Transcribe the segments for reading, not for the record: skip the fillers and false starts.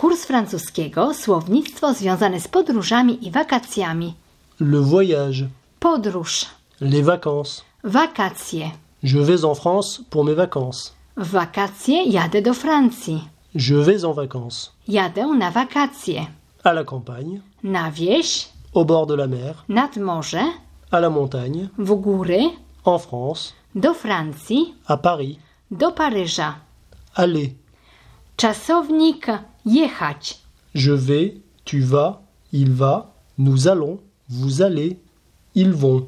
Kurs francuskiego, słownictwo związane z podróżami i wakacjami. Le voyage. Podróż. Les vacances. Wakacje. Je vais en France pour mes vacances. W wakacje jadę do Francji. Je vais en vacances. Jadę na wakacje. À la campagne. Na wieś, Au bord de la mer. nad morze, À la montagne. w góry, En France. do Francji, À Paris. do Paryża. Aller. Czasownik jechać. Je vais, tu vas, il va, nous allons, vous allez, ils vont.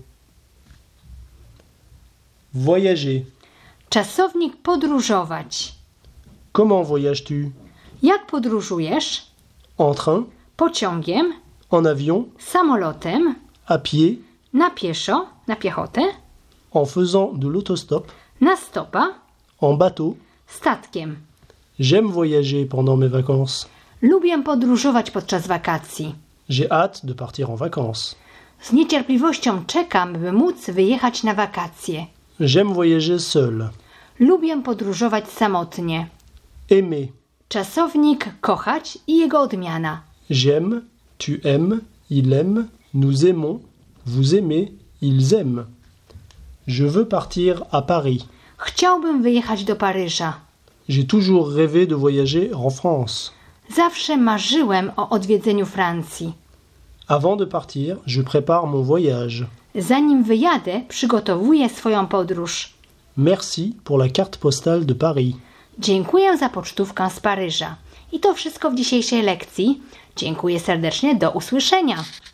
Voyager. Czasownik podróżować. Comment voyages-tu? Jak podróżujesz? En train, Pociągiem, en avion, samolotem, à pied, na pieszo, na piechotę, en faisant de l'autostop, na stopa, en bateau. statkiem. J'aime voyager pendant mes vacances. Lubię podróżować podczas wakacji. J'ai hâte de partir en vacances. Z niecierpliwością czekam, by móc wyjechać na wakacje. J'aime voyager seul. Lubię podróżować samotnie. Aimer. Czasownik kochać i jego odmiana. J'aime, tu aimes, il aime, nous aimons, vous aimez, ils aiment. Je veux partir à Paris. Chciałbym wyjechać do Paryża. J'ai toujours rêvé de voyager en France. Zawsze marzyłem o odwiedzeniu Francji. Avant de partir, je prépare mon voyage. Zanim wyjadę, przygotowuję swoją podróż. Merci pour la carte postale de Paris. Dziękuję za pocztówkę z Paryża. I to wszystko w dzisiejszej lekcji. Dziękuję serdecznie, do usłyszenia.